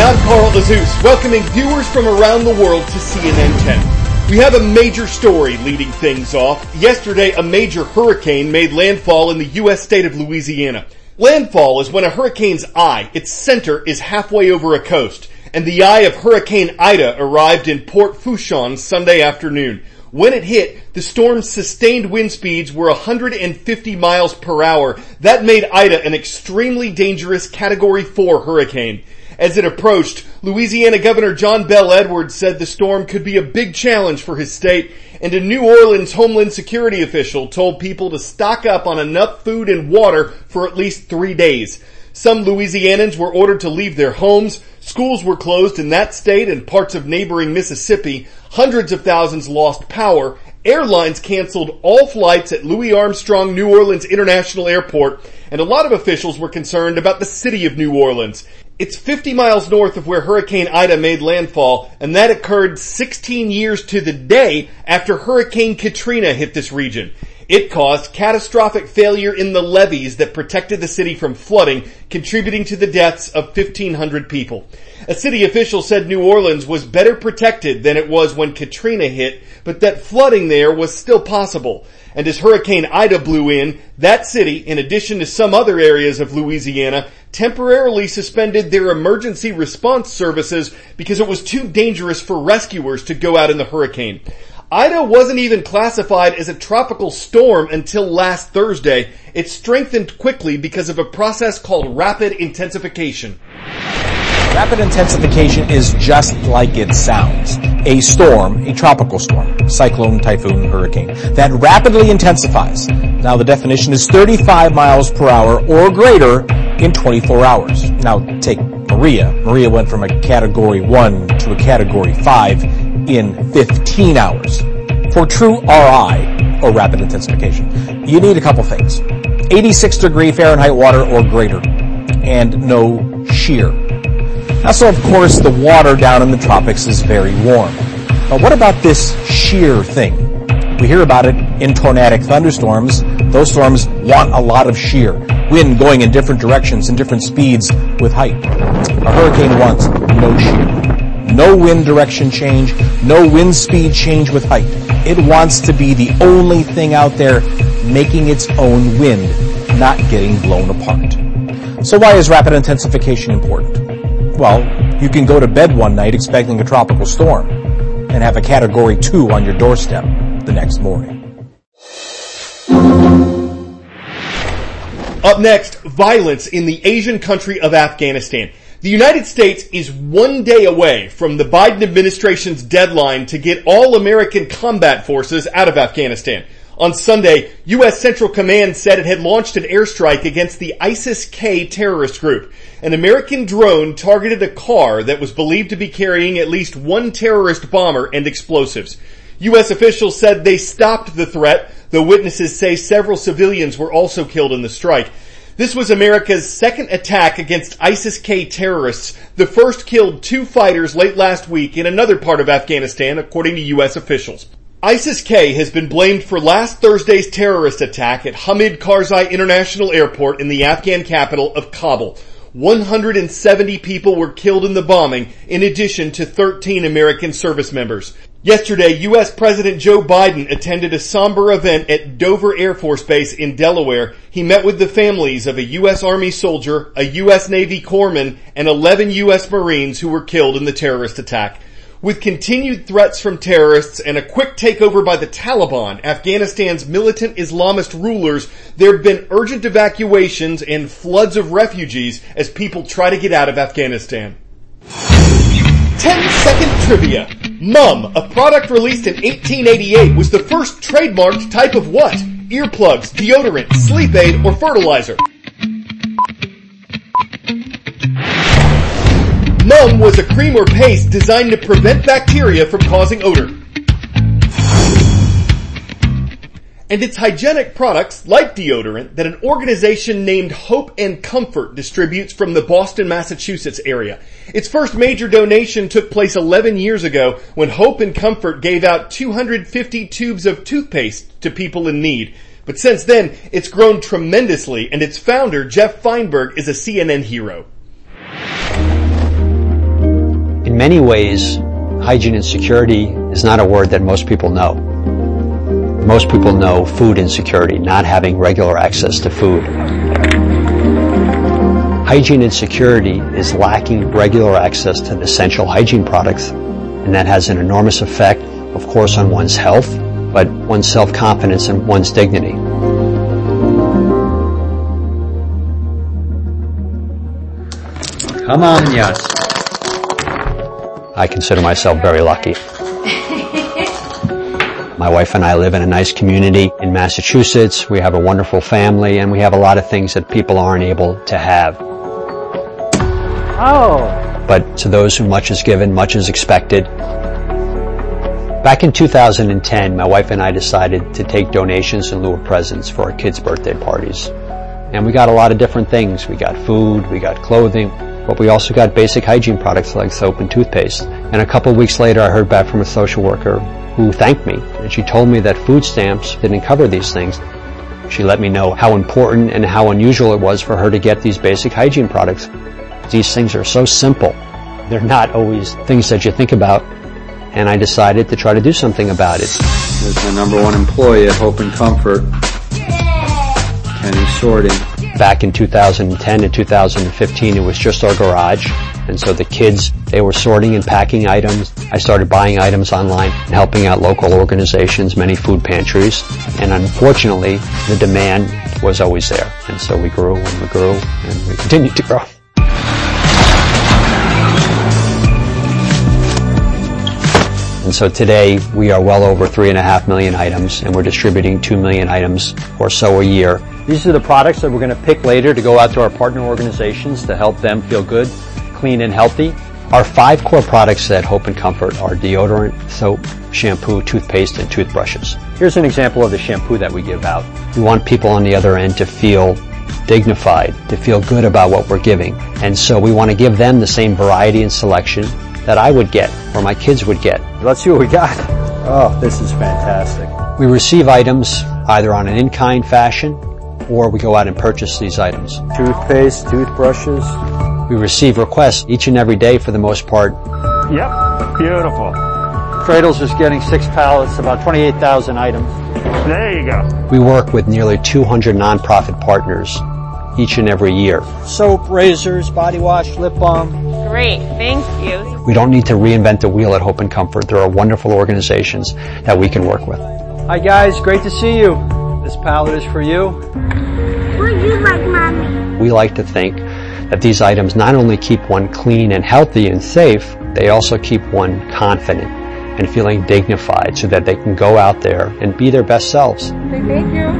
I'm Carl Azus, welcoming viewers from around the world to CNN 10. We have a major story leading things off. Yesterday, a major hurricane made landfall in the U.S. state of Louisiana. Landfall is when a hurricane's eye, its center, is halfway over a coast, and the eye of Hurricane Ida arrived in Port Fourchon Sunday afternoon. When it hit, the storm's sustained wind speeds were 150 miles per hour. That made Ida an extremely dangerous Category 4 hurricane. As it approached, Louisiana Governor John Bel Edwards said the storm could be a big challenge for his state, and a New Orleans Homeland Security official told people to stock up on enough food and water for at least 3 days. Some Louisianans were ordered to leave their homes. Schools were closed in that state and parts of neighboring Mississippi. Hundreds of thousands lost power. Airlines canceled all flights at Louis Armstrong New Orleans International Airport, and a lot of officials were concerned about the city of New Orleans. It's 50 miles north of where Hurricane Ida made landfall, and that occurred 16 years to the day after Hurricane Katrina hit this region. It caused catastrophic failure in the levees that protected the city from flooding, contributing to the deaths of 1,500 people. A city official said New Orleans was better protected than it was when Katrina hit, but that flooding there was still possible. And as Hurricane Ida blew in, that city, in addition to some other areas of Louisiana, temporarily suspended their emergency response services because it was too dangerous for rescuers to go out in the hurricane. Ida wasn't even classified as a tropical storm until last Thursday. It strengthened quickly because of a process called rapid intensification. Rapid intensification is just like it sounds. A storm, a tropical storm, cyclone, typhoon, hurricane, that rapidly intensifies. Now the definition is 35 miles per hour or greater in 24 hours. Now take Maria. Maria went from a Category 1 to a Category 5 in 15 hours. For true RI, or rapid intensification, you need a couple things. 86 degree Fahrenheit water or greater, and no shear. Now, so of course the water down in the tropics is very warm. But what about this shear thing? We hear about it in tornadic thunderstorms. Those storms want a lot of shear. Wind going in different directions and different speeds with height. A hurricane wants no shear. No wind direction change, no wind speed change with height. It wants to be the only thing out there making its own wind, not getting blown apart. So why is rapid intensification important? Well, you can go to bed one night expecting a tropical storm and have a Category 2 on your doorstep the next morning. Up next, violence in the Asian country of Afghanistan. The United States is 1 day away from the Biden administration's deadline to get all American combat forces out of Afghanistan. On Sunday, U.S. Central Command said it had launched an airstrike against the ISIS-K terrorist group. An American drone targeted a car that was believed to be carrying at least one terrorist bomber and explosives. U.S. officials said they stopped the threat, though witnesses say several civilians were also killed in the strike. This was America's second attack against ISIS-K terrorists. The first killed 2 fighters late last week in another part of Afghanistan, according to U.S. officials. ISIS-K has been blamed for last Thursday's terrorist attack at Hamid Karzai International Airport in the Afghan capital of Kabul. 170 people were killed in the bombing, in addition to 13 American service members. Yesterday, U.S. President Joe Biden attended a somber event at Dover Air Force Base in Delaware. He met with the families of a U.S. Army soldier, a U.S. Navy corpsman, and 11 U.S. Marines who were killed in the terrorist attack. With continued threats from terrorists and a quick takeover by the Taliban, Afghanistan's militant Islamist rulers, there have been urgent evacuations and floods of refugees as people try to get out of Afghanistan. 10-second trivia. Mum, a product released in 1888, was the first trademarked type of what? Earplugs, deodorant, sleep aid, or fertilizer? Mum was a cream or paste designed to prevent bacteria from causing odor. And it's hygienic products, like deodorant, that an organization named Hope and Comfort distributes from the Boston, Massachusetts area. Its first major donation took place 11 years ago when Hope and Comfort gave out 250 tubes of toothpaste to people in need. But since then, it's grown tremendously, and its founder, Jeff Feinberg, is a CNN hero. many ways, hygiene and security is not a word that most people know. Most people know food insecurity, not having regular access to food. Hygiene insecurity is lacking regular access to essential hygiene products, and that has an enormous effect, of course, on one's health, but one's self-confidence and one's dignity. Come on, yes. I consider myself very lucky. My wife and I live in a nice community in Massachusetts. We have a wonderful family, and we have a lot of things that people aren't able to have. Oh. But to those who much is given, much is expected. Back in 2010, my wife and I decided to take donations in lieu of presents for our kids' birthday parties. And we got a lot of different things. We got food, we got clothing, but we also got basic hygiene products like soap and toothpaste. And a couple of weeks later, I heard back from a social worker who thanked me, and she told me that food stamps didn't cover these things. She let me know how important and how unusual it was for her to get these basic hygiene products. These things are so simple. They're not always things that you think about, and I decided to try to do something about it. There's my number one employee at Hope and Comfort, Kenny Sorting. Back in 2010 and 2015, it was just our garage. And so the kids, they were sorting and packing items. I started buying items online and helping out local organizations, many food pantries. And unfortunately, the demand was always there. And so we grew and we grew and we continued to grow. And so today we are well over 3.5 million items, and we're distributing 2 million items or so a year. These are the products that we're going to pick later to go out to our partner organizations to help them feel good, clean, and healthy. Our 5 core products at Hope and Comfort are deodorant, soap, shampoo, toothpaste, and toothbrushes. Here's an example of the shampoo that we give out. We want people on the other end to feel dignified, to feel good about what we're giving. And so we want to give them the same variety and selection that I would get or my kids would get. Let's see what we got. Oh, this is fantastic. We receive items either on an in-kind fashion or we go out and purchase these items. Toothpaste, toothbrushes. We receive requests each and every day for the most part. Yep, beautiful. Cradles is getting 6 pallets, about 28,000 items. There you go. We work with nearly 200 nonprofit partners each and every year. Soap, razors, body wash, lip balm. Great, thank you. We don't need to reinvent the wheel at Hope and Comfort. There are wonderful organizations that we can work with. Hi guys, great to see you. This pallet is for you. Would you like, Mommy? We like to think that these items not only keep one clean and healthy and safe, they also keep one confident and feeling dignified so that they can go out there and be their best selves. Thank you.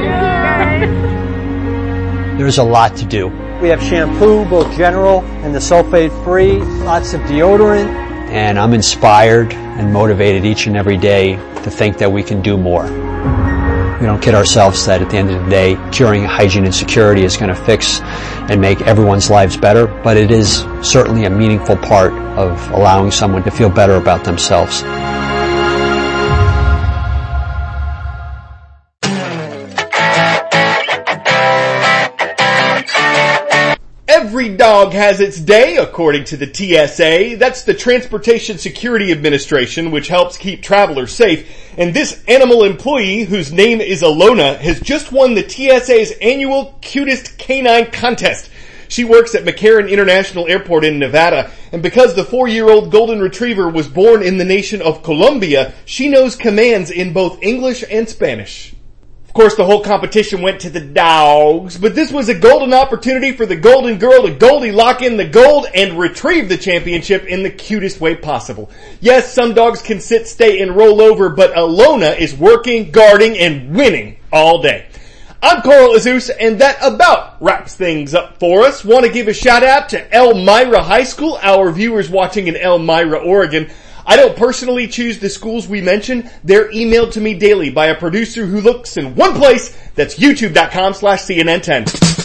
There's a lot to do. We have shampoo, both general and the sulfate-free, lots of deodorant. And I'm inspired and motivated each and every day to think that we can do more. We don't kid ourselves that at the end of the day, curing hygiene and security is going to fix and make everyone's lives better, but it is certainly a meaningful part of allowing someone to feel better about themselves. Every dog has its day, according to the TSA. That's the Transportation Security Administration, which helps keep travelers safe. And this animal employee, whose name is Alona, has just won the TSA's annual Cutest Canine Contest. She works at McCarran International Airport in Nevada, and because the 4-year-old golden retriever was born in the nation of Colombia, she knows commands in both English and Spanish. Of course, the whole competition went to the dogs, but this was a golden opportunity for the golden girl to Goldie lock in the gold and retrieve the championship in the cutest way possible. Yes, some dogs can sit, stay, and roll over, but Alona is working, guarding, and winning all day. I'm Carl Azus, and that about wraps things up for us. Want to give a shout out to Elmira High School, our viewers watching in Elmira, Oregon. I don't personally choose the schools we mention. They're emailed to me daily by a producer who looks in one place. That's youtube.com/CNN10.